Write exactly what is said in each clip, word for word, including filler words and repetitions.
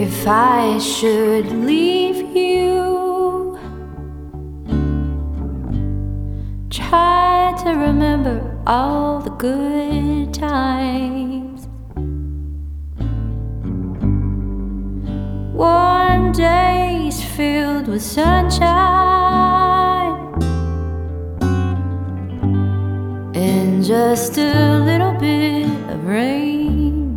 If I should leave you, try to remember all the good times. Warm days filled with sunshine, and just a little bit of rain.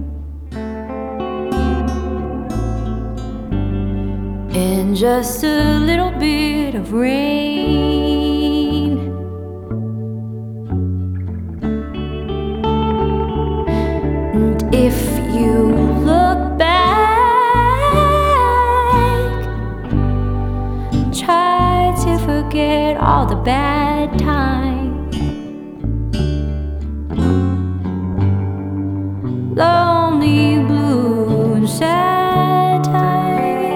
And just a little bit of rain. And if you look back, try to forget all the bad times, lonely, blue, and sad times.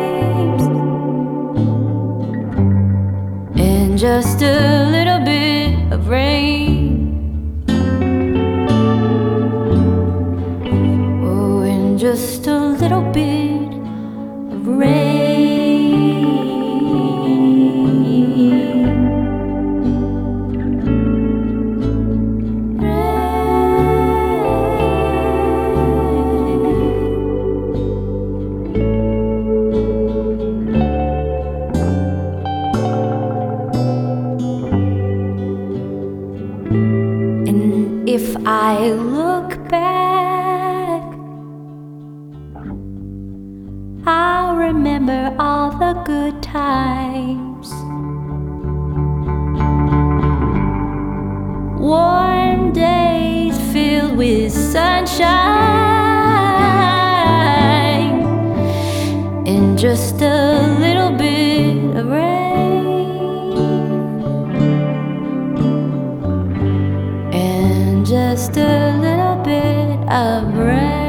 And just a little bit of rain. Oh, and just a little bit of rain. If I look back, I'll remember all the good times. Warm days filled with sunshine, and just a little bit of rain. Just a little bit of rain.